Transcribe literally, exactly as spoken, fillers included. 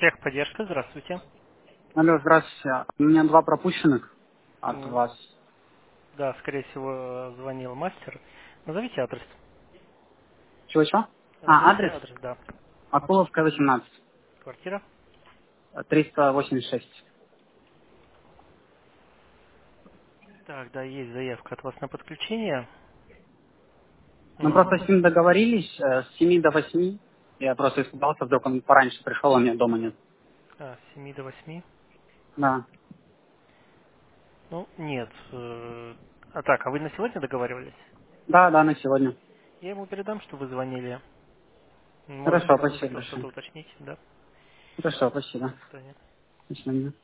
Техподдержка, здравствуйте. Алло, здравствуйте. У меня два пропущенных от М, вас. Да, скорее всего, звонил мастер. Назовите адрес. Чего-чего? А, Назовите адрес? адрес, да. Акуловская, восемнадцать. Квартира. триста восемьдесят шесть. Так, да, есть заявка от вас на подключение. Мы М, просто с ним договорились э, с семи до восьми. Я просто испугался, вдруг он пораньше пришел, а меня дома нет. А, с семи до восьми. Да. Ну, нет. э, А так, а вы на сегодня договаривались? Да, да, на сегодня. Я ему передам, что вы звонили. Может, Хорошо, он спасибо хотел что-то большое. уточнить, да? Хорошо, спасибо. До свидания. До свидания.